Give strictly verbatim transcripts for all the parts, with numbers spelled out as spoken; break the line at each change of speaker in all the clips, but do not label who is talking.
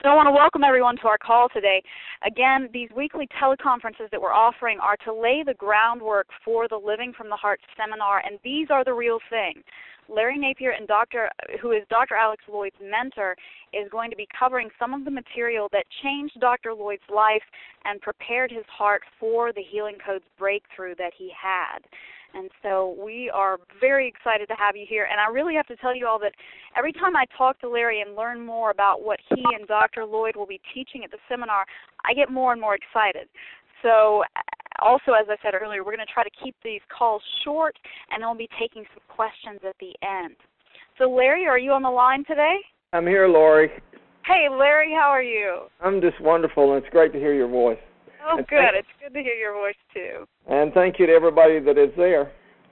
So I want to welcome everyone to our call today. Again, these weekly teleconferences that we're offering are to lay the groundwork for the Living from the Heart seminar, and these are the real thing. Larry Napier, and Doctor who is Doctor Alex Lloyd's mentor, is going to be covering some of the material that changed Doctor Lloyd's life and prepared his heart for the Healing Codes breakthrough that he had. And so we are very excited to have you here. And I really have to tell you all that every time I talk to Larry and learn more about what he and Doctor Lloyd will be teaching at the seminar, I get more and more excited. So also, as I said earlier, we're going to try to keep these calls short, and then we'll be taking some questions at the end. So, Larry, are you on the line today?
I'm here, Lori.
Hey, Larry, how are you?
I'm just wonderful, and it's great to hear your voice.
Oh,
and
good.
Thank,
it's good to hear your voice, too.
And thank you to everybody that is there.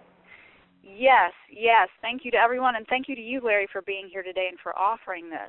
Yes, yes. Thank you to everyone, and thank you to you, Larry, for being here today and for offering this.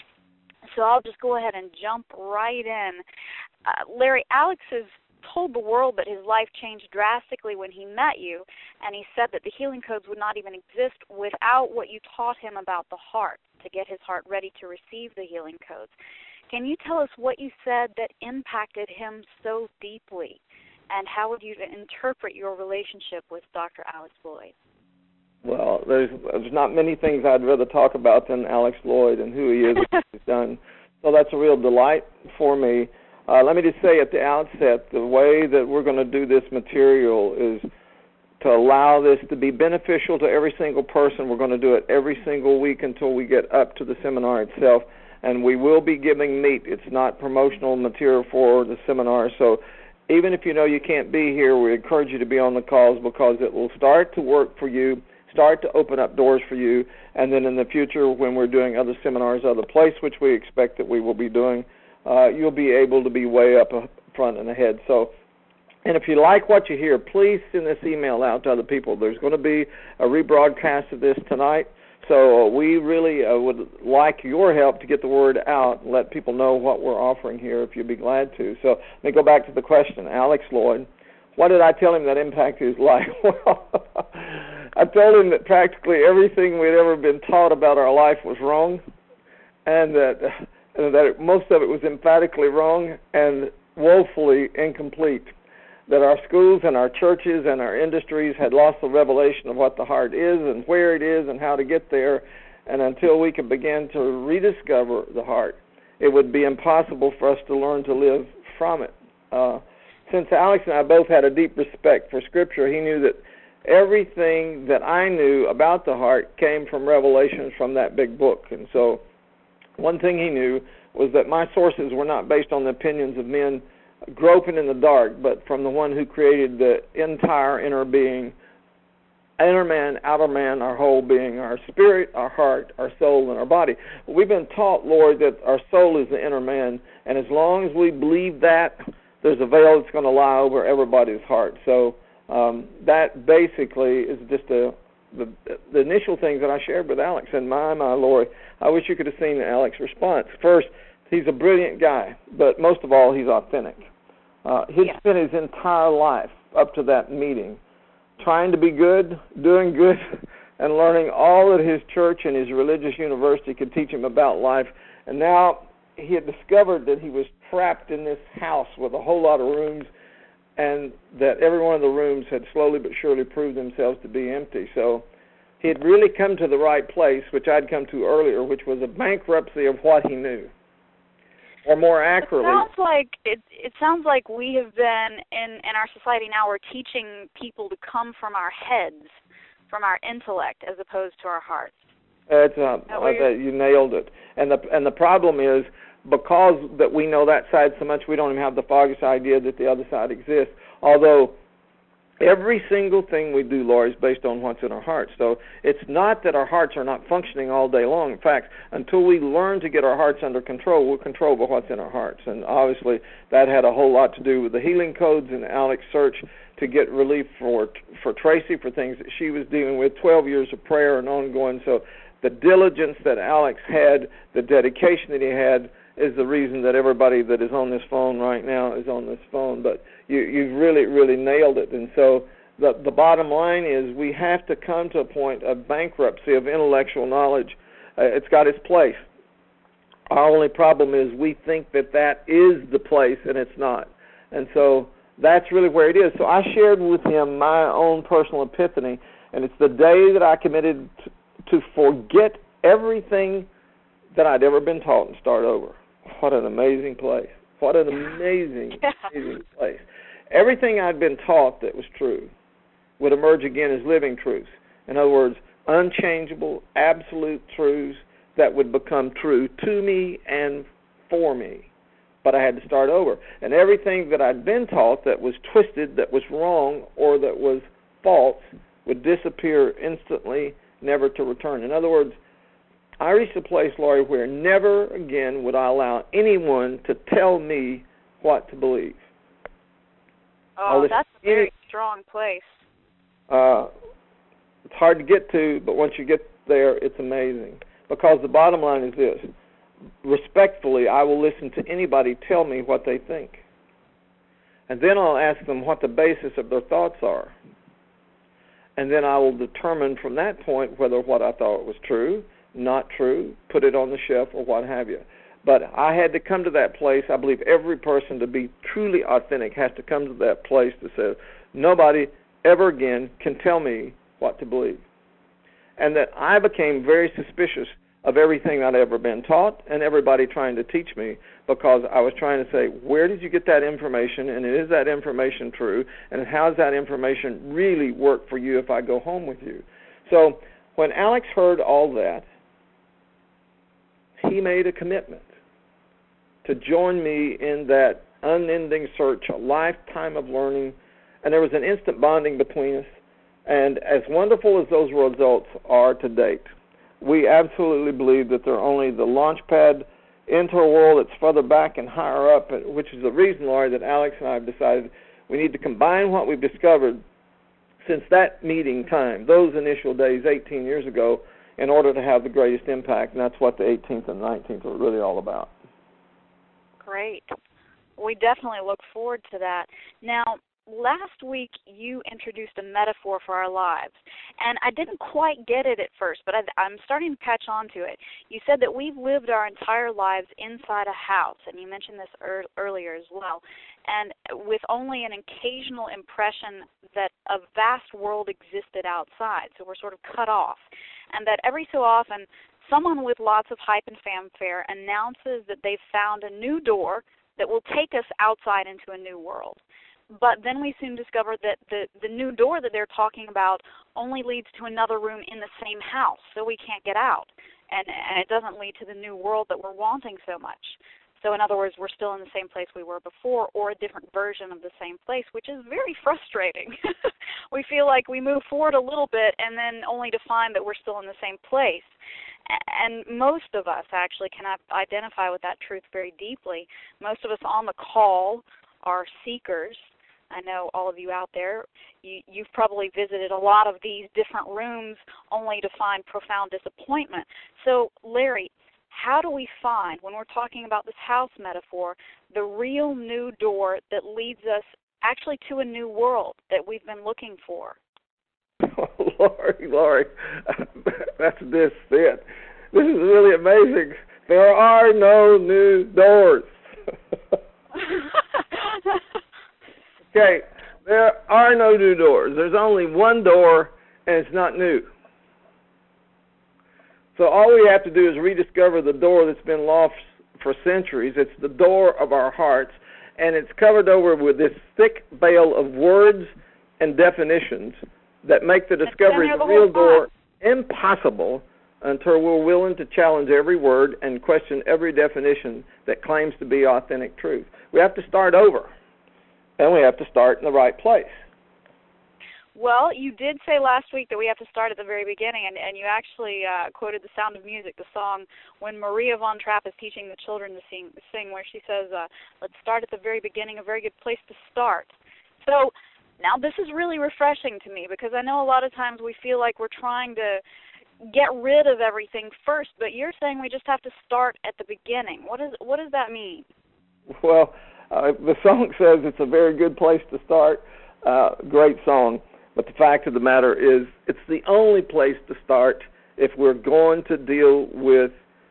So I'll just go ahead and jump right in. Uh, Larry, Alex has told the world that his life changed drastically when he met you, and he said that the Healing Codes would not even exist without what you taught him about the heart, to get his heart ready to receive the Healing Codes. Can you tell us what you said that impacted him so deeply, and how would you interpret your relationship with Doctor Alex Lloyd?
Well, there's, there's not many things I'd rather talk about than Alex Lloyd and who he is and what he's done. So that's a real delight for me. Uh, let me just say at the outset, the way that we're going to do this material is to allow this to be beneficial to every single person. We're going to do it every single week until we get up to the seminar itself, and we will be giving meat. It's not promotional material for the seminar, so even if you know you can't be here, we encourage you to be on the calls because it will start to work for you, start to open up doors for you, and then in the future when we're doing other seminars other places, which we expect that we will be doing, uh, you'll be able to be way up front and ahead. So, and if you like what you hear, please send this email out to other people. There's going to be a rebroadcast of this tonight, so we really uh, would like your help to get the word out and let people know what we're offering here if you'd be glad to. So let me go back to the question. Alex Lloyd, what did I tell him that impacted his life? Well, I told him that practically everything we'd ever been taught about our life was wrong, and that, and that it, most of it was emphatically wrong and woefully incomplete, that our schools and our churches and our industries had lost the revelation of what the heart is and where it is and how to get there, and until we could begin to rediscover the heart, it would be impossible for us to learn to live from it. Uh, since Alex and I both had a deep respect for Scripture, he knew that everything that I knew about the heart came from revelations from that big book. And so one thing he knew was that my sources were not based on the opinions of men groping in the dark, but from the one who created the entire inner being, inner man, outer man, our whole being, our spirit, our heart, our soul, and our body. We've been taught, Lord, that our soul is the inner man, and as long as we believe that, there's a veil that's going to lie over everybody's heart. So um, that basically is just a, the, the initial things that I shared with Alex. And my, my Lord, I wish you could have seen Alex's response. First, he's a brilliant guy, but most of all, he's authentic. Uh, he'd
yeah.
spent his entire life up to that meeting trying to be good, doing good, and learning all that his church and his religious university could teach him about life. And now he had discovered that he was trapped in this house with a whole lot of rooms, and that every one of the rooms had slowly but surely proved themselves to be empty. So he had really come to the right place, which I'd come to earlier, which was a bankruptcy of what he knew. Or more accurately,
it sounds like it, it sounds like we have been in, in our society now. We're teaching people to come from our heads, from our intellect, as opposed to our hearts.
It's, uh, uh, you nailed it. And the and the problem is because that we know that side so much, we don't even have the foggiest idea that the other side exists. Although every single thing we do, Laura, is based on what's in our hearts. So it's not that our hearts are not functioning all day long. In fact, until we learn to get our hearts under control, we're controlled by what's in our hearts. And obviously that had a whole lot to do with the healing codes and Alex's search to get relief for for Tracy, for things that she was dealing with, twelve years of prayer and ongoing. So the diligence that Alex had, the dedication that he had, is the reason that everybody that is on this phone right now is on this phone. But you, you've really, really nailed it. And so the, the bottom line is we have to come to a point of bankruptcy of intellectual knowledge. Uh, it's got its place. Our only problem is we think that that is the place, and it's not. And so that's really where it is. So I shared with him my own personal epiphany, and it's the day that I committed to, to forget everything that I'd ever been taught and start over. What an amazing place. What an amazing, amazing place. Everything I'd been taught that was true would emerge again as living truths. In other words, unchangeable, absolute truths that would become true to me and for me. But I had to start over. And everything that I'd been taught that was twisted, that was wrong, or that was false would disappear instantly, never to return. In other words, I reached a place, Laurie, where never again would I allow anyone to tell me what to believe.
Oh, that's a very strong place.
Uh, it's hard to get to, but once you get there, it's amazing. Because the bottom line is this. Respectfully, I will listen to anybody tell me what they think. And then I'll ask them what the basis of their thoughts are. And then I will determine from that point whether what I thought was true, not true, put it on the shelf, or what have you. But I had to come to that place. I believe every person, to be truly authentic, has to come to that place that says, nobody ever again can tell me what to believe. And that I became very suspicious of everything I'd ever been taught and everybody trying to teach me, because I was trying to say, where did you get that information, and is that information true, and how does that information really work for you if I go home with you? So when Alex heard all that, he made a commitment to join me in that unending search, a lifetime of learning, and there was an instant bonding between us. And as wonderful as those results are to date, we absolutely believe that they're only the launch pad into a world that's further back and higher up, which is the reason, Laurie, that Alex and I have decided we need to combine what we've discovered since that meeting time, those initial days eighteen years ago, in order to have the greatest impact, and that's what the eighteenth and nineteenth are really all about.
Great. We definitely look forward to that. Now, last week you introduced a metaphor for our lives, and I didn't quite get it at first, but I, I'm starting to catch on to it. You said that we've lived our entire lives inside a house, and you mentioned this er, earlier as well, and with only an occasional impression that a vast world existed outside, so we're sort of cut off, and that every so often someone with lots of hype and fanfare announces that they've found a new door that will take us outside into a new world. But then we soon discover that the, the new door that they're talking about only leads to another room in the same house, so we can't get out. And, and it doesn't lead to the new world that we're wanting so much. So in other words, we're still in the same place we were before, or a different version of the same place, which is very frustrating. We feel like we move forward a little bit and then only to find that we're still in the same place. And most of us actually can identify with that truth very deeply. Most of us on the call are seekers. I know all of you out there, you, you've probably visited a lot of these different rooms only to find profound disappointment. So, Larry, how do we find, when we're talking about this house metaphor, the real new door that leads us actually to a new world that we've been looking for?
Oh, Laurie, Laurie, that's this it. This is really amazing. There are no new doors. Okay, there are no new doors. There's only one door, and it's not new. So all we have to do is rediscover the door that's been lost for centuries. It's the door of our hearts, and it's covered over with this thick veil of words and definitions that make the discovery of the real door impossible until we're willing to challenge every word and question every definition that claims to be authentic truth. We have to start over, and we have to start in the right place.
Well, you did say last week that we have to start at the very beginning, and, and you actually uh, quoted The Sound of Music, the song when Maria von Trapp is teaching the children to sing, sing where she says, uh, let's start at the very beginning, a very good place to start. So now this is really refreshing to me, because I know a lot of times we feel like we're trying to get rid of everything first, but you're saying we just have to start at the beginning. What is what does that mean?
Well, uh, the song says it's a very good place to start. Uh, great song. But the fact of the matter is it's the only place to start if we're going to deal with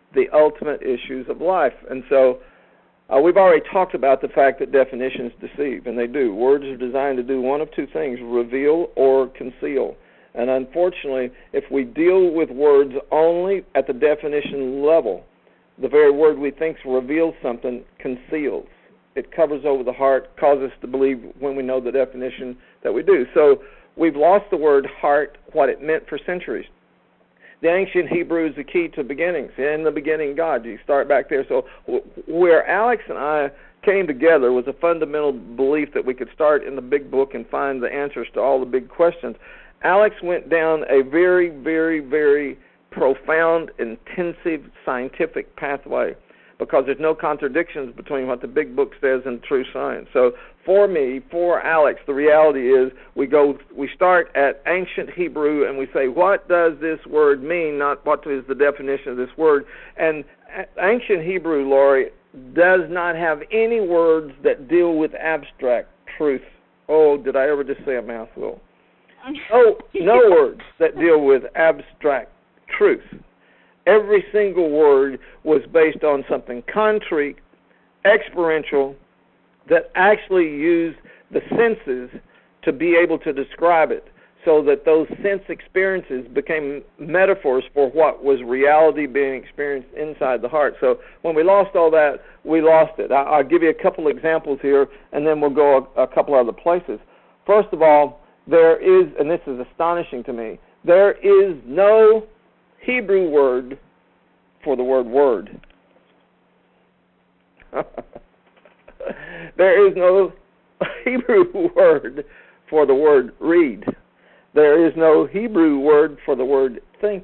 the ultimate issues of life. And so uh, we've already talked about the fact that definitions deceive, and they do. Words are designed to do one of two things, reveal or conceal. And unfortunately, if we deal with words only at the definition level, the very word we think reveals something conceals. It covers over the heart, causes us to believe when we know the definition that we do. So we've lost the word heart, what it meant for centuries. The ancient Hebrew is the key to beginnings. In the beginning, God. You start back there. So where Alex and I came together was a fundamental belief that we could start in the big book and find the answers to all the big questions. Alex went down a very, very, very profound, intensive scientific pathway because there's no contradictions between what the big book says and true science. So for me, for Alex, the reality is we go, we start at ancient Hebrew and we say, what does this word mean, not what is the definition of this word. And ancient Hebrew, Laurie, does not have any words that deal with abstract truth. Oh, did I ever just say a mouthful? No, no words that deal with abstract truth. Every single word was based on something concrete, experiential, that actually used the senses to be able to describe it, so that those sense experiences became metaphors for what was reality being experienced inside the heart. So when we lost all that, we lost it. I'll give you a couple examples here, and then we'll go a, a couple other places. First of all, there is, and this is astonishing to me, there is no Hebrew word for the word word. There is no Hebrew word for the word read. There is no Hebrew word for the word think.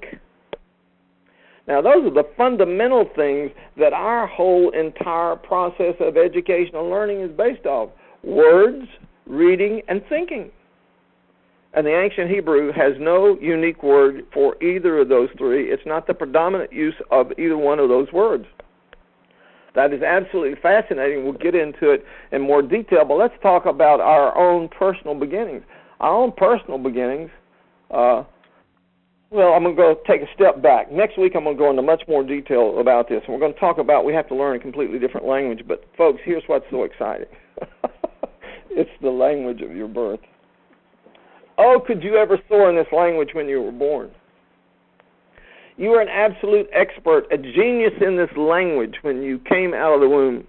Now, those are the fundamental things that our whole entire process of educational learning is based off. Words, reading, and thinking. And the ancient Hebrew has no unique word for either of those three. It's not the predominant use of either one of those words. That is absolutely fascinating. We'll get into it in more detail, but let's talk about our own personal beginnings. Our own personal beginnings, uh, well, I'm going to go take a step back. Next week I'm going to go into much more detail about this. We're going to talk about we have to learn a completely different language, but folks, here's what's so exciting. It's the language of your birth. Oh, could you ever soar in this language when you were born? You were an absolute expert, a genius in this language when you came out of the womb.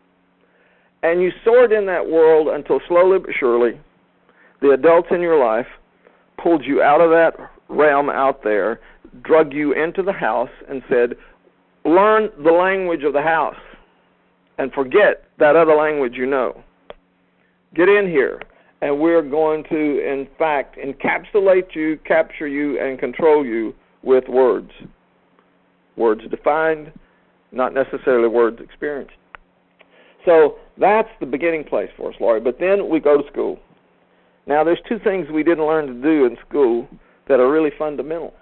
And you soared in that world until slowly but surely the adults in your life pulled you out of that realm out there, drug you into the house, and said, learn the language of the house and forget that other language you know. Get in here. And we're going to, in fact, encapsulate you, capture you, and control you with words. Words defined, not necessarily words experienced. So that's the beginning place for us, Laurie. But then we go to school. Now, there's two things we didn't learn to do in school that are really fundamental.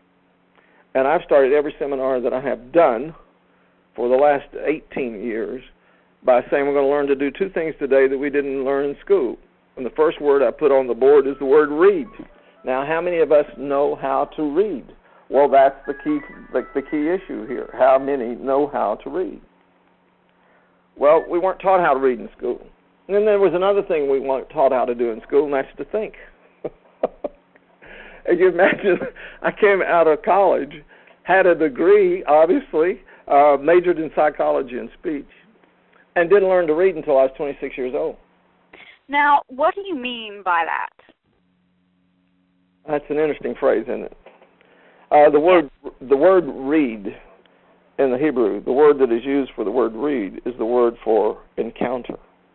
And I've started every seminar that I have done for the last eighteen years by saying we're going to learn to do two things today that we didn't learn in school. And the first word I put on the board is the word read. Now, how many of us know how to read? Well, that's the key, the, the key issue here. How many know how to read? Well, we weren't taught how to read in school. And then there was another thing we weren't taught how to do in school, and that's to think. As you imagine, I came out of college, had a degree, obviously, uh, majored in psychology and speech, and didn't learn to read until I was twenty-six years old.
Now, what do you mean by that?
That's an interesting phrase, isn't it? Uh, the word the word read in the Hebrew, the word that is used for the word read is the word for encounter.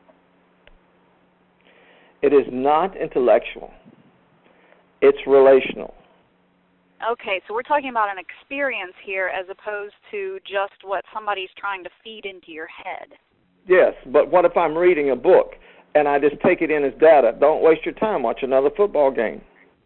It is not intellectual. It's relational.
Okay, so we're talking about an experience here as opposed to just what somebody's trying to feed into your head.
Yes, but what if I'm reading a book and I just take it in as data? Don't waste your time. Watch another football game.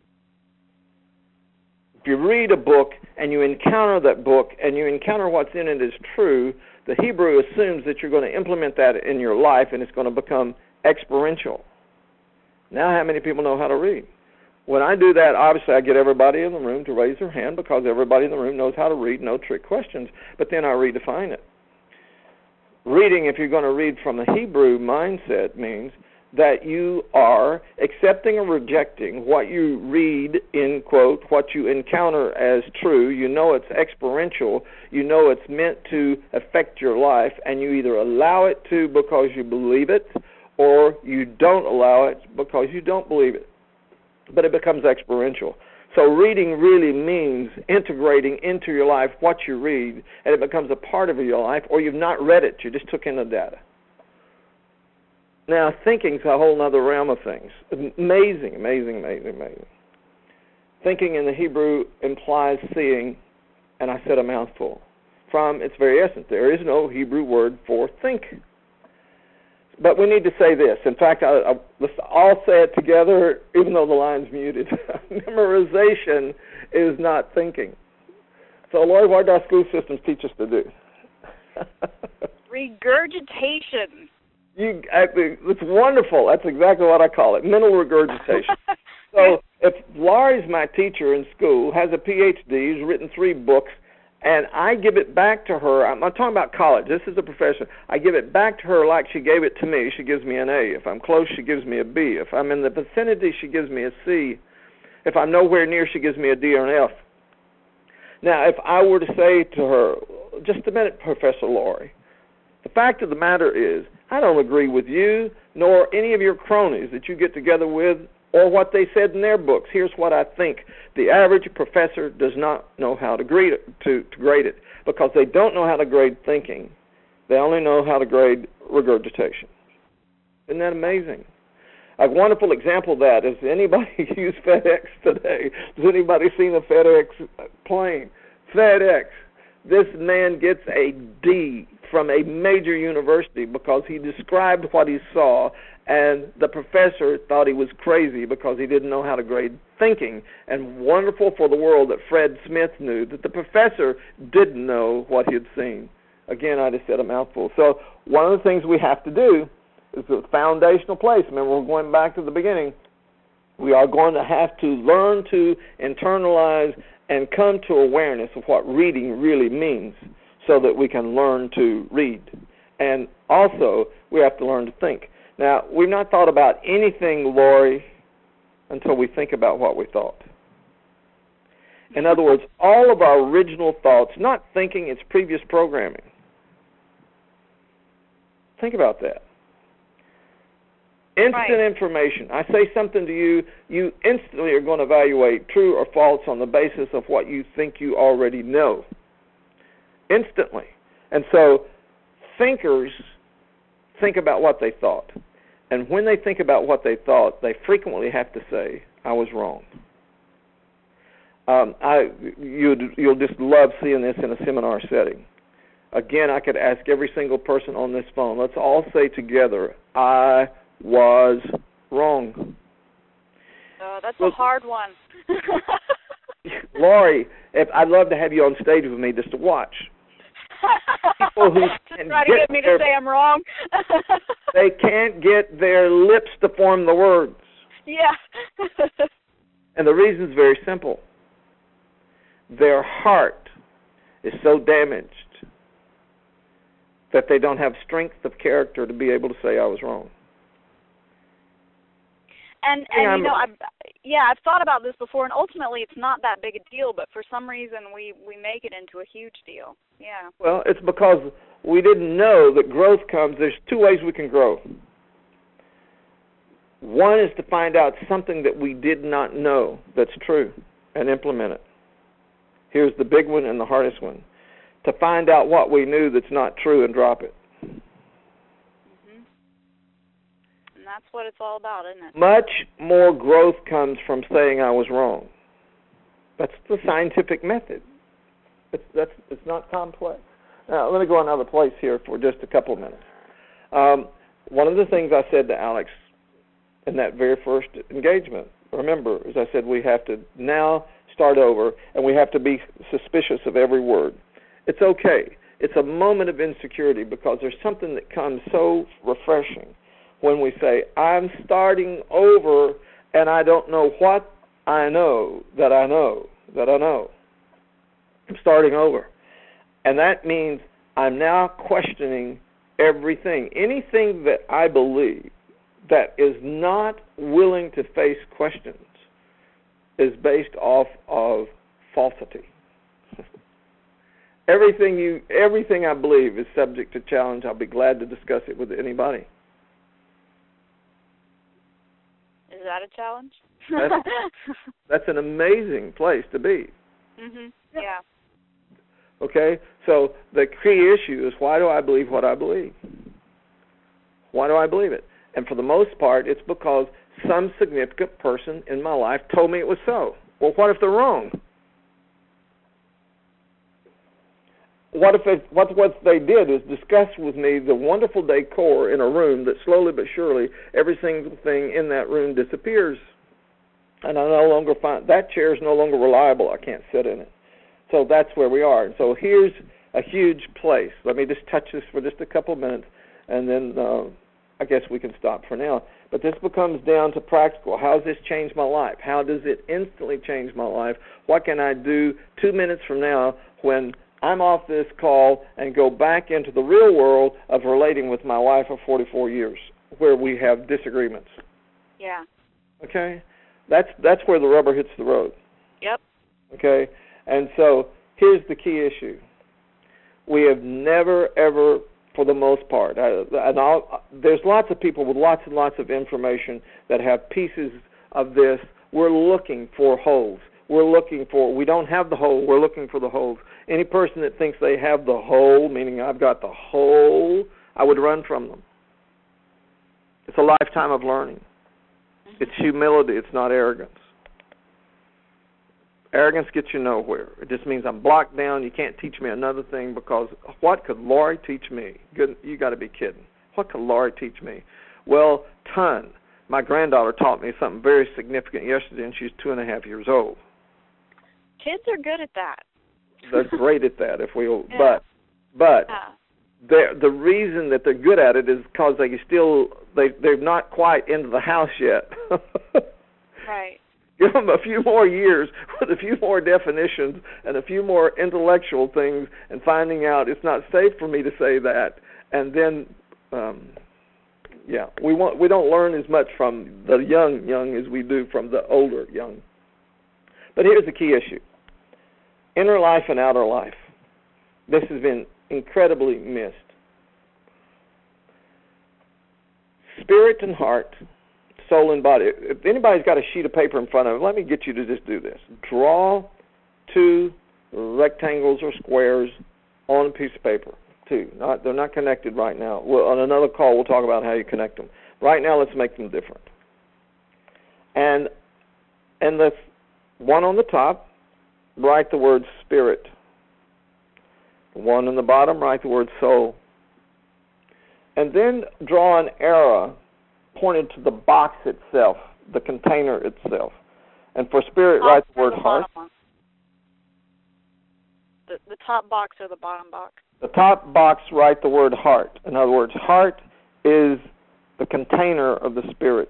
If you read a book and you encounter that book and you encounter what's in it is true, the Hebrew assumes that you're going to implement that in your life and it's going to become experiential. Now, how many people know how to read? When I do that, obviously I get everybody in the room to raise their hand because everybody in the room knows how to read, no trick questions, but then I redefine it. Reading, if you're going to read from the Hebrew mindset, means that you are accepting or rejecting what you read, in quote, what you encounter as true. You know it's experiential. You know it's meant to affect your life, and you either allow it to because you believe it, or you don't allow it because you don't believe it. But it becomes experiential. So reading really means integrating into your life what you read, and it becomes a part of your life, or you've not read it, you just took in the data. Now, thinking's a whole other realm of things. Amazing, amazing, amazing, amazing. Thinking in the Hebrew implies seeing, and I said a mouthful. From its very essence, there is no Hebrew word for think. But we need to say this. In fact, I, I, let's all say it together, even though the line's muted. Memorization is not thinking. So, Lori, what do our school systems teach us to do?
Regurgitation.
You, it's wonderful. That's exactly what I call it, mental regurgitation. So if Laurie's my teacher in school, has a P H D, has written three books, and I give it back to her, I'm not talking about college, this is a profession, I give it back to her like she gave it to me, she gives me an A. If I'm close, she gives me a B. If I'm in the vicinity, she gives me a C. If I'm nowhere near, she gives me a D or an F. Now, if I were to say to her, just a minute, Professor Laurie, the fact of the matter is, I don't agree with you, nor any of your cronies that you get together with, or what they said in their books. Here's what I think. The average professor does not know how to grade it, to, to grade it, because they don't know how to grade thinking. They only know how to grade regurgitation. Isn't that amazing? A wonderful example of that is, anybody use FedEx today? Has anybody seen a FedEx plane? FedEx. This man gets a D from a major university because he described what he saw, and the professor thought he was crazy because he didn't know how to grade thinking. And wonderful for the world that Fred Smith knew that the professor didn't know what he had seen. Again, I just said a mouthful. So one of the things we have to do is the foundational place. Remember, we're going back to the beginning. We are going to have to learn to internalize and come to awareness of what reading really means, so that we can learn to read. And also, we have to learn to think. Now, we've not thought about anything, Lori, until we think about what we thought. In other words, all of our original thoughts, not thinking, it's previous programming. Think about that. Instant
right.
information. I say something to you, you instantly are going to evaluate true or false on the basis of what you think you already know. Instantly. And so thinkers think about what they thought. And when they think about what they thought, they frequently have to say, I was wrong. Um, I, you'd, you'll just love seeing this in a seminar setting. Again, I could ask every single person on this phone, let's all say together, I was wrong.
Oh, that's well, a hard one.
Laurie, if, I'd love to have you on stage with me just to watch. People who
just try to get me their, to say I'm wrong.
They can't get their lips to form the words.
Yeah.
And the reason is very simple. Their heart is so damaged that they don't have strength of character to be able to say I was wrong.
And, and you know, I've, yeah, I've thought about this before, and ultimately it's not that big a deal, but for some reason we, we make it into a huge deal. Yeah.
Well, it's because we didn't know that growth comes. There's two ways we can grow. One is to find out something that we did not know that's true and implement it. Here's the big one and the hardest one. To find out what we knew that's not true and drop it.
That's what it's all about, isn't it?
Much more growth comes from saying I was wrong. That's the scientific method. It's, that's, it's not complex. Now, let me go another place here for just a couple of minutes. Um, one of the things I said to Alex in that very first engagement, remember, as I said, we have to now start over, and we have to be suspicious of every word. It's okay. It's a moment of insecurity because there's something that comes so refreshing when we say, I'm starting over and I don't know what I know that I know that I know. I'm starting over. And that means I'm now questioning everything. Anything that I believe that is not willing to face questions is based off of falsity. Everything you, everything I believe is subject to challenge. I'll be glad to discuss it with anybody.
Is that a challenge?
That's, that's an amazing place to be.
Mhm. Yeah.
Okay? So the key issue is, why do I believe what I believe? Why do I believe it? And for the most part, it's because some significant person in my life told me it was so. Well, what if they're wrong? What if it, what what they did is discuss with me the wonderful decor in a room that slowly but surely every single thing in that room disappears, and I no longer find that chair is no longer reliable. I can't sit in it. So that's where we are. So here's a huge place. Let me just touch this for just a couple of minutes, and then uh, I guess we can stop for now. But this becomes down to practical. How has this changed my life? How does it instantly change my life? What can I do two minutes from now when I'm off this call and go back into the real world of relating with my wife of forty-four years, where we have disagreements?
Yeah.
Okay? That's that's where the rubber hits the road.
Yep.
Okay? And so here's the key issue. We have never, ever, for the most part, I, and I'll, there's lots of people with lots and lots of information that have pieces of this. We're looking for holes. We're looking for, we don't have the hole, we're looking for the holes. Any person that thinks they have the whole, meaning I've got the whole, I would run from them. It's a lifetime of learning. Mm-hmm. It's humility, it's not arrogance. Arrogance gets you nowhere. It just means I'm blocked down, you can't teach me another thing, because what could Lori teach me? Good, you got to be kidding. What could Lori teach me? Well, ton. My granddaughter taught me something very significant yesterday, and she's two and a half years old.
Kids are good at that.
They're great at that, if we.
Yeah.
But, but
yeah.
the reason that they're good at it is because they still they they're not quite into the house yet.
Right.
Give them a few more years with a few more definitions and a few more intellectual things, and finding out it's not safe for me to say that, and then. Um, Yeah, we want we don't learn as much from the young young as we do from the older young. But here's the key issue. Inner life and outer life. This has been incredibly missed. Spirit and heart, soul and body. If anybody's got a sheet of paper in front of them, let me get you to just do this. Draw two rectangles or squares on a piece of paper. Two. Not, they're not connected right now. Well, on another call, we'll talk about how you connect them. Right now, let's make them different. And and the one on the top, write the word spirit. The one on the bottom, write the word soul. And then draw an arrow pointed to the box itself, the container itself. And for spirit,
top
write the word
the
heart.
The, the top box or the bottom box?
The top box, write the word heart. In other words, heart is the container of the spirit.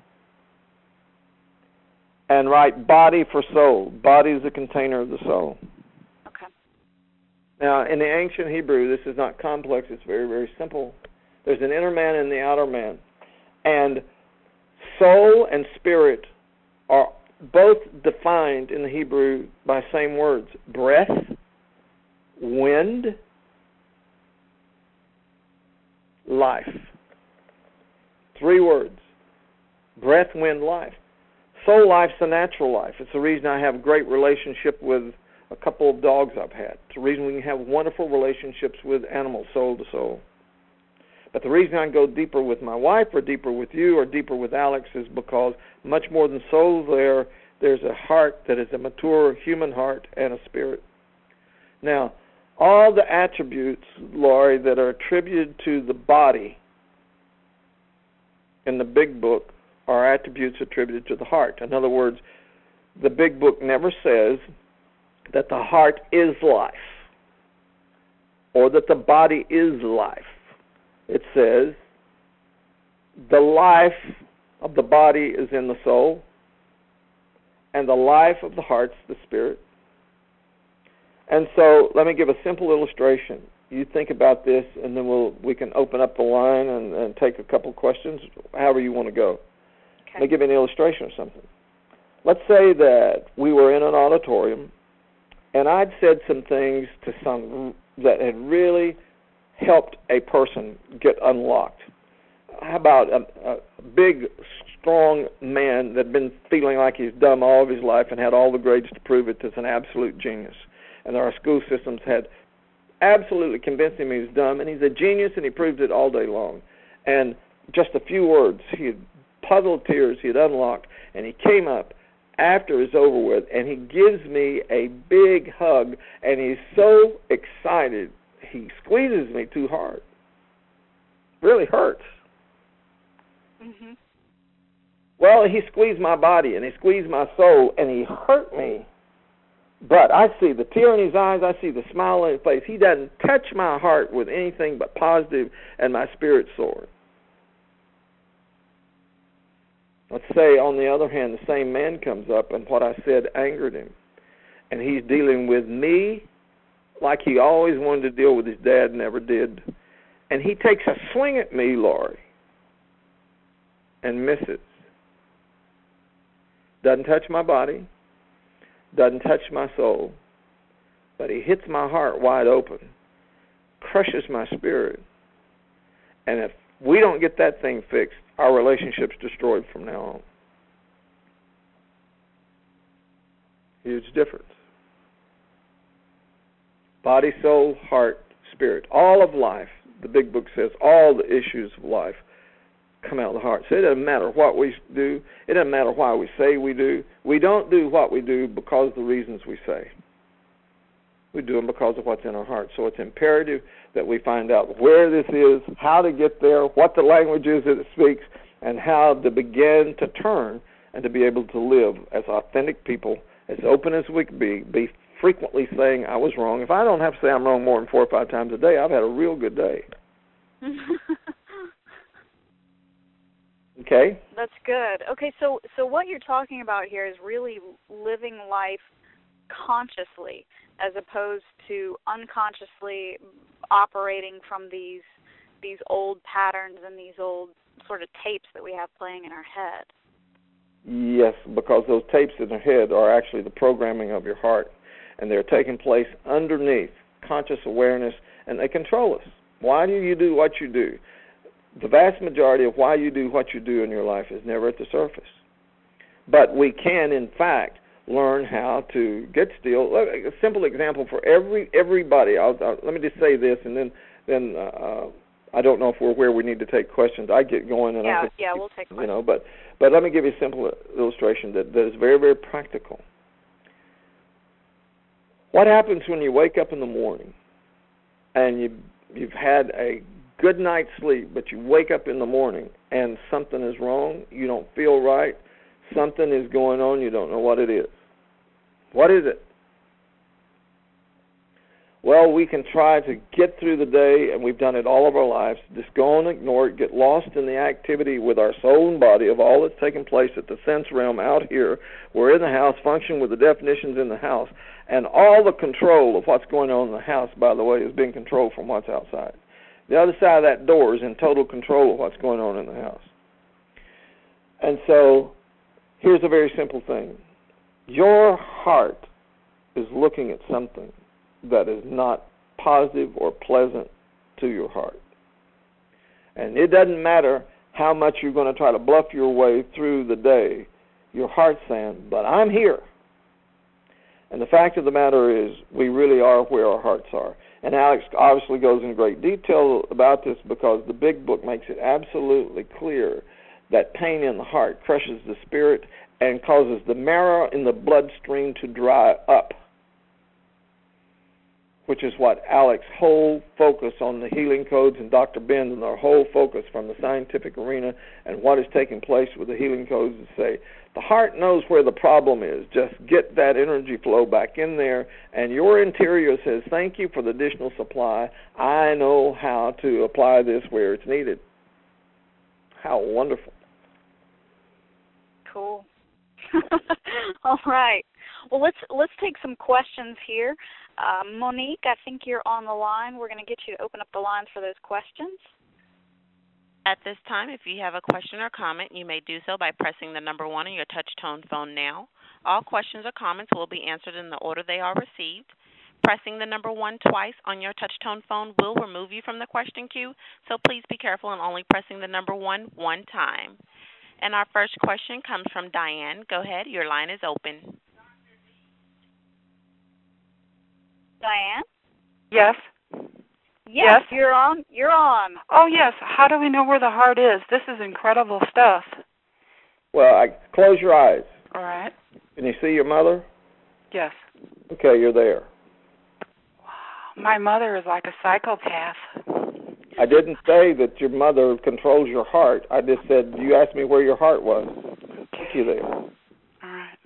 And write body for soul. Body is the container of the soul.
Okay.
Now, in the ancient Hebrew, this is not complex. It's very, very simple. There's an inner man and the outer man. And soul and spirit are both defined in the Hebrew by same words. Breath, wind, life. Three words. Breath, wind, life. Soul life's a natural life. It's the reason I have a great relationship with a couple of dogs I've had. It's the reason we can have wonderful relationships with animals, soul to soul. But the reason I can go deeper with my wife or deeper with you or deeper with Alex is because much more than soul there, there's a heart that is a mature human heart and a spirit. Now, all the attributes, Lori, that are attributed to the body in the big book are attributes attributed to the heart. In other words, the big book never says that the heart is life or that the body is life. It says the life of the body is in the soul and the life of the heart's the spirit. And so let me give a simple illustration. You think about this, and then we'll we can open up the line and, and take a couple questions, however you want to go.
Okay.
Let me give you an illustration of something. Let's say that we were in an auditorium, and I'd said some things to some that had really helped a person get unlocked. How about a, a big, strong man that had been feeling like he's dumb all of his life and had all the grades to prove it, that's an absolute genius. And our school systems had absolutely convinced him he was dumb, and he's a genius, and he proved it all day long. And just a few words, he had puddled tears, he had unlocked, and he came up after it's over with, and he gives me a big hug, and he's so excited, he squeezes me too hard. Really hurts.
Mm-hmm.
Well, he squeezed my body, and he squeezed my soul, and he hurt me. But I see the tear in his eyes, I see the smile on his face. He doesn't touch my heart with anything but positive, and my spirit soared. Let's say, on the other hand, the same man comes up, and what I said angered him. And he's dealing with me like he always wanted to deal with his dad, never did. And he takes a swing at me, Laurie, and misses. Doesn't touch my body, doesn't touch my soul, but he hits my heart wide open, crushes my spirit. And if we don't get that thing fixed, our relationship's destroyed from now on. Huge difference. Body, soul, heart, spirit. All of life, the big book says, all the issues of life come out of the heart. So it doesn't matter what we do. It doesn't matter why we say we do. We don't do what we do because of the reasons we say. We do them because of what's in our heart. So it's imperative that we find out where this is, how to get there, what the language is that it speaks, and how to begin to turn and to be able to live as authentic people, as open as we can be, be frequently saying, I was wrong. If I don't have to say I'm wrong more than four or five times a day, I've had a real good day. Okay?
That's good. Okay, so so what you're talking about here is really living life consciously as opposed to unconsciously operating from these these old patterns and these old sort of tapes that we have playing in our head.
Yes, because those tapes in our head are actually the programming of your heart, and they're taking place underneath conscious awareness, and they control us. Why do you do what you do? The vast majority of why you do what you do in your life is never at the surface. But we can, in fact, learn how to get still. A simple example for every everybody. I'll, I'll, let me just say this, and then then uh, I don't know if we're where we need to take questions. I get going, and
yeah,
I could,
yeah, we'll take questions.
You know, but but let me give you a simple illustration that, that is very very practical. What happens when you wake up in the morning and you you've had a good night's sleep, but you wake up in the morning and something is wrong, you don't feel right, something is going on, you don't know what it is. What is it? Well, we can try to get through the day, and we've done it all of our lives, just go and ignore it, get lost in the activity with our soul and body of all that's taking place at the sense realm out here. We're in the house, function with the definitions in the house, and all the control of what's going on in the house, by the way, is being controlled from what's outside. The other side of that door is in total control of what's going on in the house. And so here's a very simple thing. Your heart is looking at something that is not positive or pleasant to your heart. And it doesn't matter how much you're going to try to bluff your way through the day. Your heart's saying, but I'm here. And the fact of the matter is, we really are where our hearts are. And Alex obviously goes in great detail about this because the big book makes it absolutely clear that pain in the heart crushes the spirit and causes the marrow in the bloodstream to dry up, which is what Alex's whole focus on the healing codes and Doctor Benz and their whole focus from the scientific arena and what is taking place with the healing codes is say, the heart knows where the problem is. Just get that energy flow back in there, and your interior says, thank you for the additional supply. I know how to apply this where it's needed. How wonderful.
Cool. All right. Well, let's let's take some questions here. Uh, Monique, I think you're on the line. We're going to get you to open up the lines for those questions.
At this time, if you have a question or comment, you may do so by pressing the number one on your touch-tone phone now. All questions or comments will be answered in the order they are received. Pressing the number one twice on your touch-tone phone will remove you from the question queue, so please be careful in only pressing the number one one time. And our first question comes from Diane. Go ahead. Your line is open.
Diane?
Yes.
Yes,
Yes.
you're on. You're on.
Oh, yes. How do we know where the heart is? This is incredible stuff.
Well, I, close your eyes.
All right.
Can you see your mother?
Yes.
Okay, you're there.
My mother is like a psychopath.
I didn't say that your mother controls your heart. I just said you asked me where your heart was. Thank you there.
All right.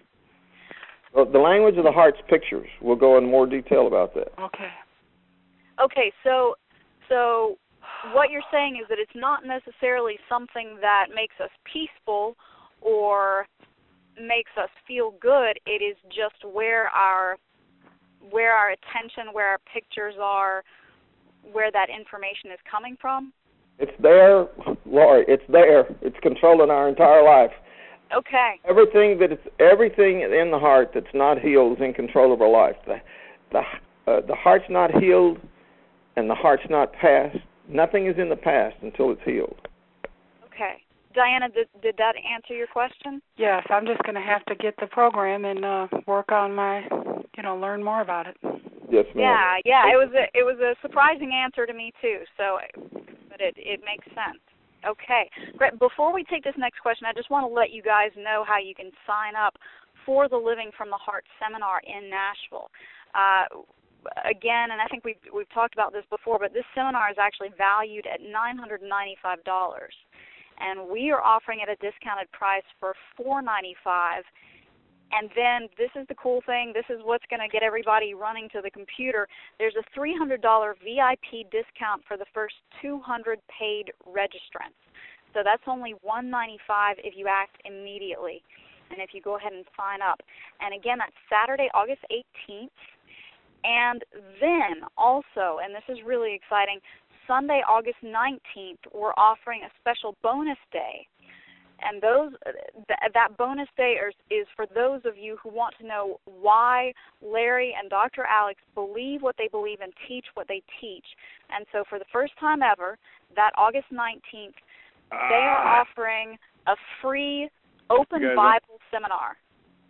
Well, the language of the heart's pictures. We'll go in more detail about that.
Okay.
Okay, so so what you're saying is that it's not necessarily something that makes us peaceful or makes us feel good. It is just where our where our attention, where our pictures are, where that information is coming from.
It's there, Lori. It's there. It's controlling our entire life.
Okay.
Everything that it's everything in the heart that's not healed is in control of our life. The the uh, the heart's not healed, and the heart's not past. Nothing is in the past until it's healed.
Okay. Diana, did, did that answer your question?
Yes, I'm just going to have to get the program and uh, work on my, you know, learn more about it.
Yes, ma'am.
Yeah, yeah. It was a it was a surprising answer to me too. So, but it it makes sense. Okay. Great. Before we take this next question, I just want to let you guys know how you can sign up for the Living from the Heart seminar in Nashville. Uh, again, and I think we've we've talked about this before, but this seminar is actually valued at nine hundred ninety-five dollars, and we are offering it a discounted price for four hundred ninety-five dollars. And then this is the cool thing. This is what's going to get everybody running to the computer. There's a three hundred dollars V I P discount for the first two hundred paid registrants. So that's only one hundred ninety-five dollars if you act immediately, and if you go ahead and sign up. And again, that's Saturday, August eighteenth. And then also, and this is really exciting, Sunday, August nineteenth, we're offering a special bonus day. And those th- that bonus day is, is for those of you who want to know why Larry and Doctor Alex believe what they believe and teach what they teach. And so for the first time ever, that August nineteenth, uh, they are offering a free open Bible seminar.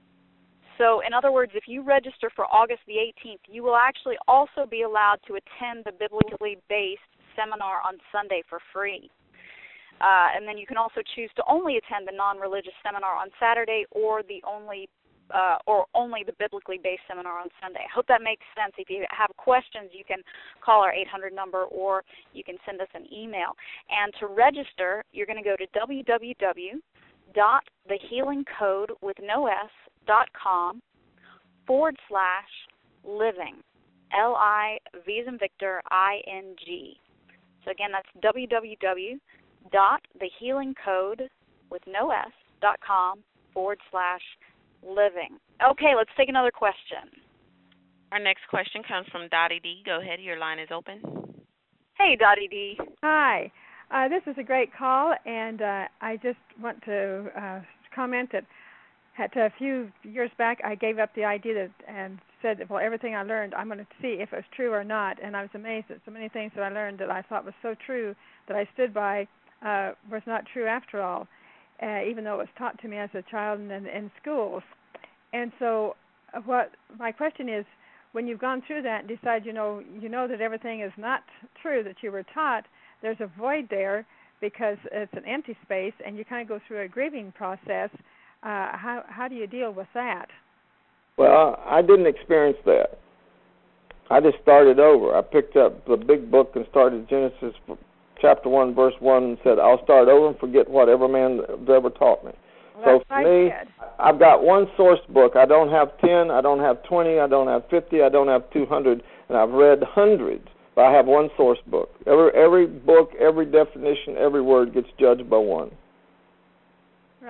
So in other words, if you register for August the eighteenth, you will actually also be allowed to attend the biblically based seminar on Sunday for free. Uh, and then you can also choose to only attend the non-religious seminar on Saturday, or the only, uh, or only the biblically based seminar on Sunday. I hope that makes sense. If you have questions, you can call our eight hundred number, or you can send us an email. And to register, you're going to go to w w w dot the healing code with no s dot com forward slash living, L I V as in Victor I N G. So again, that's w w w dot the healing code with no s dot com forward slash living. Okay, let's take another question.
Our next question comes from Dottie D. Go ahead, your line is open.
Hey, Dottie D.
Hi. Uh, this is a great call, and uh, I just want to uh, comment that at a few years back I gave up the idea that, and said that, well, everything I learned, I'm going to see if it was true or not, and I was amazed at so many things that I learned that I thought was so true that I stood by uh, was not true after all, uh, even though it was taught to me as a child and in, in schools. And so uh, what my question is, when you've gone through that and decide, you know, you know that everything is not true that you were taught, there's a void there because it's an empty space, and you kind of go through a grieving process. Uh, how how do you deal with that?
Well, I didn't experience that. I just started over. I picked up the big book and started Genesis chapter one, verse one, and said, I'll start over and forget what every man has ever taught me.
Well,
so for me, I've got one source book. I don't have ten, I don't have twenty, I don't have fifty, I don't have two hundred, and I've read hundreds, but I have one source book. Every every book, every definition, every word gets judged by one.
Right.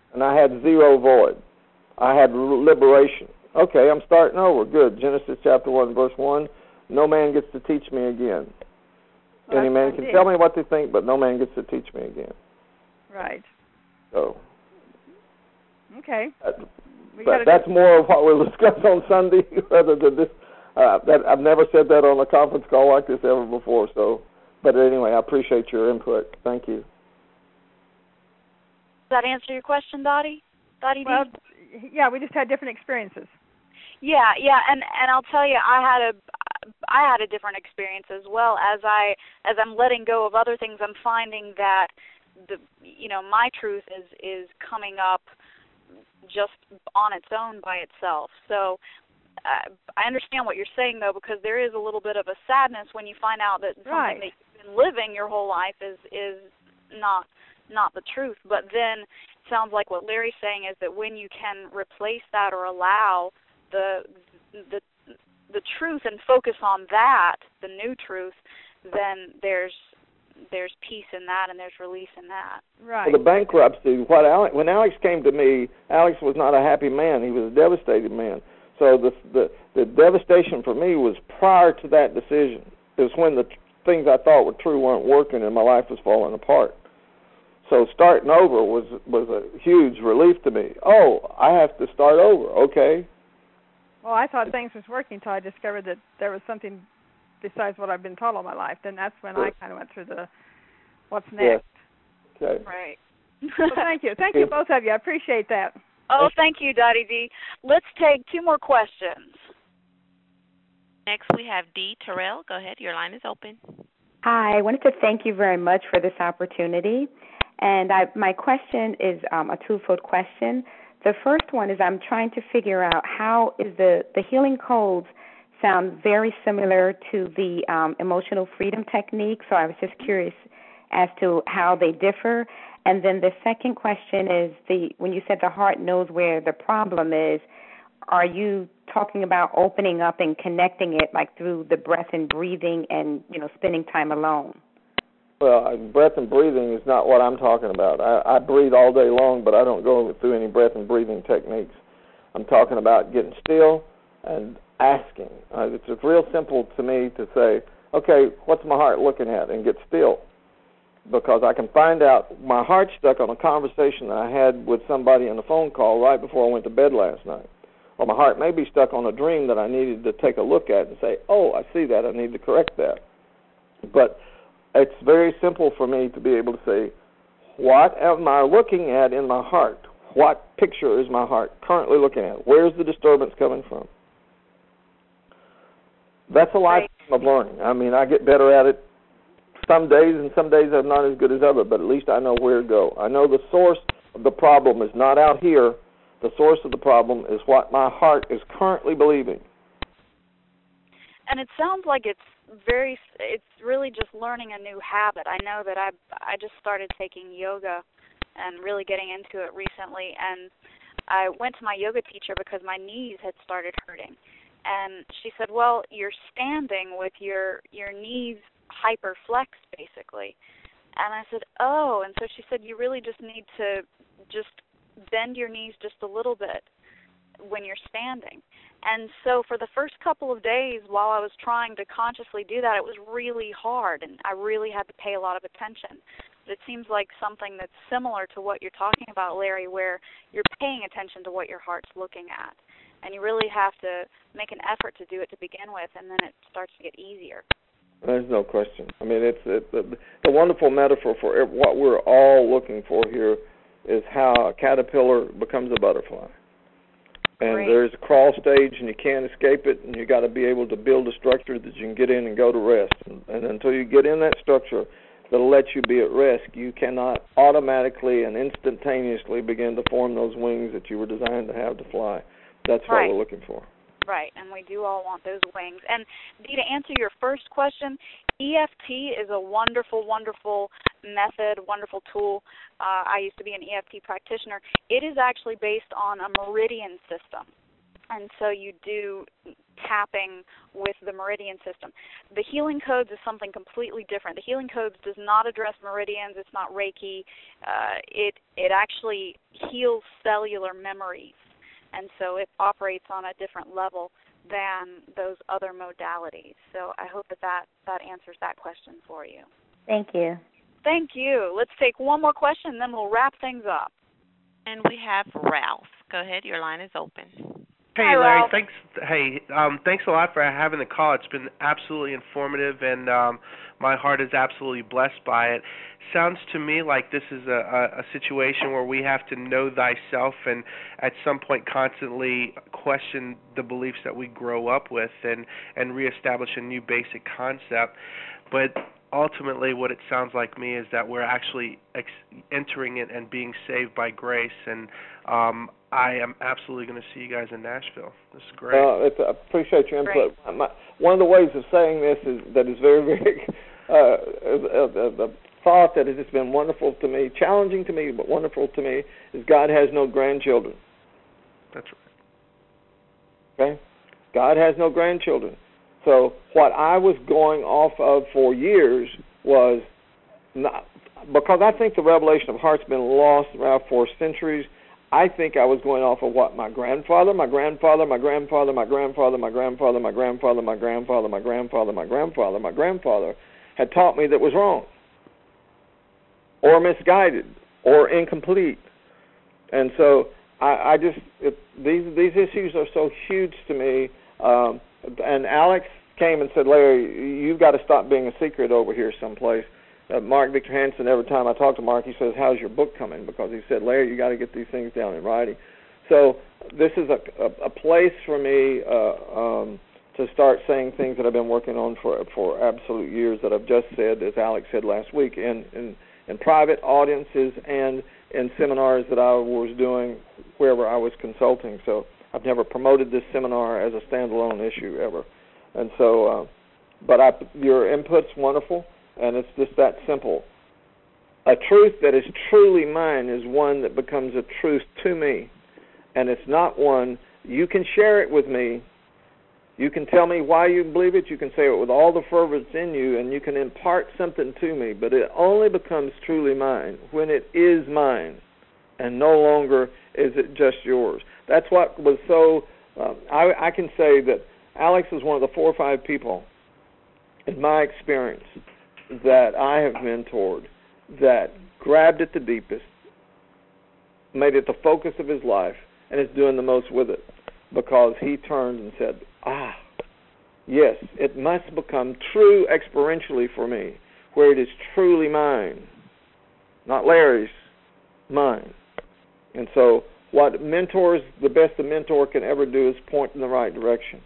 And I had zero void. I had liberation. Okay, I'm starting over. Good. Genesis chapter one, verse one. No man gets to teach me again.
Well,
Any man can tell me what they think, but no man gets to teach me again.
Right.
So.
Okay.
That, but that's more of what we'll discuss on Sunday rather than this. Uh, that I've never said that on a conference call like this ever before. So, but anyway, I appreciate your input. Thank you.
Does that answer your question, Dottie? Dottie
Well,
D?
yeah, we just had different experiences.
Yeah, yeah, and and I'll tell you, I had a I had a different experience as well. As I as I'm letting go of other things, I'm finding that the you know my truth is is coming up just on its own by itself. So uh, I understand what you're saying though, because there is a little bit of a sadness when you find out that something
right.
that you've been living your whole life is is not not the truth. But then it sounds like what Larry's saying is that when you can replace that or allow the the the truth and focus on that, the new truth, then there's there's peace in that and there's release in that.
Right.
Well, the bankruptcy. What Alex, when Alex came to me, Alex was not a happy man. He was a devastated man. So the the the devastation for me was prior to that decision. It was when the t- things I thought were true weren't working and my life was falling apart. So starting over was was a huge relief to me. Oh, I have to start over. Okay.
Well, I thought things was working until I discovered that there was something besides what I've been taught all my life. Then that's when
Sure.
I kind of went through the what's next.
Yes. Okay.
Right.
Well, thank you. Thank you, both of you. I appreciate that.
Oh, thank you, Dottie D. Let's take two more questions.
Next, we have Dee Terrell. Go ahead. Your line is open.
Hi. I wanted to thank you very much for this opportunity. And I, my question is um, a twofold question. The first one is I'm trying to figure out how is the, the healing codes sound very similar to the um, emotional freedom technique, so I was just curious as to how they differ. And then the second question is the when you said the heart knows where the problem is, are you talking about opening up and connecting it like through the breath and breathing and, you know, spending time alone?
Well, breath and breathing is not what I'm talking about. I, I breathe all day long, but I don't go through any breath and breathing techniques. I'm talking about getting still and asking. Uh, it's it's real simple to me to say, okay, what's my heart looking at, and get still, because I can find out my heart's stuck on a conversation that I had with somebody on a phone call right before I went to bed last night. Or my heart may be stuck on a dream that I needed to take a look at and say, oh, I see that, I need to correct that. But it's very simple for me to be able to say, what am I looking at in my heart? What picture is my heart currently looking at? Where's the disturbance coming from? That's a lifetime of learning. I mean, I get better at it some days, and some days I'm not as good as others, but at least I know where to go. I know the source of the problem is not out here. The source of the problem is what my heart is currently believing.
And it sounds like it's very, it's really just learning a new habit. I know that I I just started taking yoga and really getting into it recently, and I went to my yoga teacher because my knees had started hurting. And she said, well, you're standing with your your knees hyperflexed, basically. And I said, oh. And so she said, you really just need to just bend your knees just a little bit when you're standing. And so for the first couple of days while I was trying to consciously do that, it was really hard, and I really had to pay a lot of attention. But it seems like something that's similar to what you're talking about, Larry, where you're paying attention to what your heart's looking at. And you really have to make an effort to do it to begin with, and then it starts to get easier.
There's no question. I mean, it's it, the, the wonderful metaphor for what we're all looking for here is how a caterpillar becomes a butterfly. And
Great.
There's a crawl stage, and you can't escape it, and you got to be able to build a structure that you can get in and go to rest. And, and until you get in that structure that'll let you be at rest, you cannot automatically and instantaneously begin to form those wings that you were designed to have to fly. That's what
Right.
we're looking for.
Right, and we do all want those wings. And, Dee, to answer your first question, E F T is a wonderful, wonderful method, wonderful tool. Uh, I used to be an E F T practitioner. It is actually based on a meridian system. And so you do tapping with the meridian system. The healing codes is something completely different. The healing codes does not address meridians. It's not Reiki. Uh, it it actually heals cellular memories, and so it operates on a different level than those other modalities. So I hope that that, that answers that question for you.
Thank you.
Thank you. Let's take one more question, and then we'll wrap things up.
And we have Ralph. Go ahead. Your line is open.
Hey,
Hi,
Larry.
Ralph.
Thanks. Hey, um, thanks a lot for having the call. It's been absolutely informative, and um, my heart is absolutely blessed by it. Sounds to me like this is a, a, a situation where we have to know thyself and at some point constantly question the beliefs that we grow up with and, and reestablish a new basic concept. But ultimately what it sounds like me is that we're actually ex- entering it and being saved by grace, and um, I am absolutely going to see you guys in Nashville. This is great.
Uh, it's, I appreciate your input. My, one of the ways of saying this is that is very, very uh, the thought that has just been wonderful to me, challenging to me, but wonderful to me, is God has no grandchildren.
That's right.
Okay? God has no grandchildren. So what I was going off of for years was not, because I think the revelation of heart's been lost around for centuries. I think I was going off of what my grandfather, my grandfather, my grandfather, my grandfather, my grandfather, my grandfather, my grandfather, my grandfather, my grandfather, my grandfather had taught me that was wrong, or misguided, or incomplete. And so I, I just it, these these issues are so huge to me. Um, and Alex came and said, Larry, you've got to stop being a secret over here someplace. Uh, Mark Victor Hansen, every time I talk to Mark, he says, how's your book coming? Because he said, Larry, you got to get these things down in writing. So this is a, a, a place for me uh, um, to start saying things that I've been working on for for absolute years that I've just said, as Alex said last week, in, in, in private audiences and in seminars that I was doing wherever I was consulting. So I've never promoted this seminar as a standalone issue ever. And so, uh, but I, your input's wonderful, and it's just that simple. A truth that is truly mine is one that becomes a truth to me, and it's not one, you can share it with me, you can tell me why you believe it, you can say it with all the fervor that's in you, and you can impart something to me, but it only becomes truly mine when it is mine, and no longer is it just yours. That's what was so, uh, I, I can say that Alex is one of the four or five people, in my experience, that I have mentored that grabbed it the deepest, made it the focus of his life, and is doing the most with it, because he turned and said, ah, yes, it must become true experientially for me, where it is truly mine, not Larry's, mine. And so what mentors, the best a mentor can ever do is point in the right direction.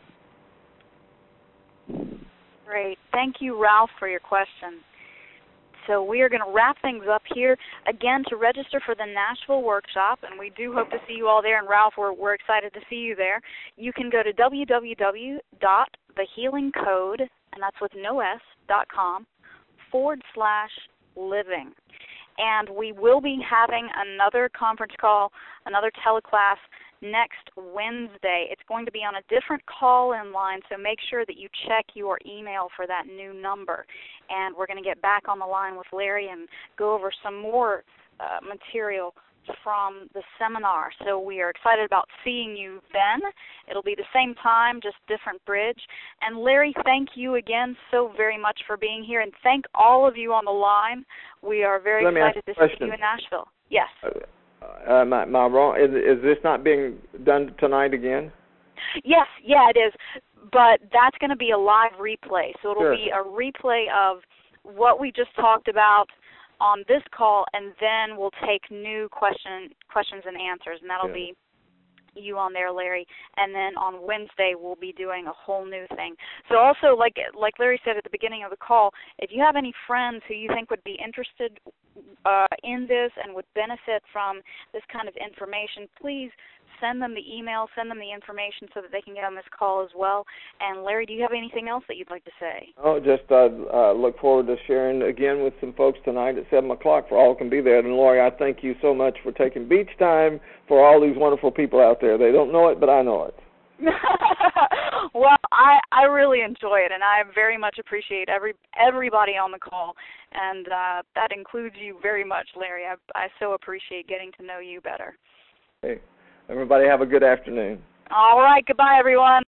Great. Thank you, Ralph, for your question. So we are going to wrap things up here. Again, to register for the Nashville workshop, and we do hope to see you all there, and Ralph, we're, we're excited to see you there, you can go to w w w dot the healing code, and that's with no S, dot com, forward slash living. And we will be having another conference call, another teleclass, next Wednesday. It's going to be on a different call-in line, so make sure that you check your email for that new number. And we're going to get back on the line with Larry and go over some more uh, material from the seminar. So we are excited about seeing you then. It'll be the same time, just different bridge. And Larry, thank you again so very much for being here, and thank all of you on the line. We are very
Let me
excited
ask
to
a
see
question.
you in Nashville. Yes.
Uh, Uh, am, I, am I wrong? Is, is this not being done tonight again?
Yes, yeah, it is. But that's going to be a live replay. So it'll
Sure.
be a replay of what we just talked about on this call, and then we'll take new question questions and answers, and that'll
Yeah.
be you on there, Larry. And then on Wednesday, we'll be doing a whole new thing. So also, like like Larry said at the beginning of the call, if you have any friends who you think would be interested uh, in this and would benefit from this kind of information, please send them the email, send them the information so that they can get on this call as well. And Larry, do you have anything else that you'd like to say?
Oh, just uh, uh, look forward to sharing again with some folks tonight at seven o'clock for all can be there. And Lori, I thank you so much for taking beach time for all these wonderful people out there. They don't know it, but I know it.
Well, I I really enjoy it, and I very much appreciate every everybody on the call, and uh, that includes you very much, Larry. I I so appreciate getting to know you better.
Hey, everybody have a good afternoon.
All right, goodbye, everyone.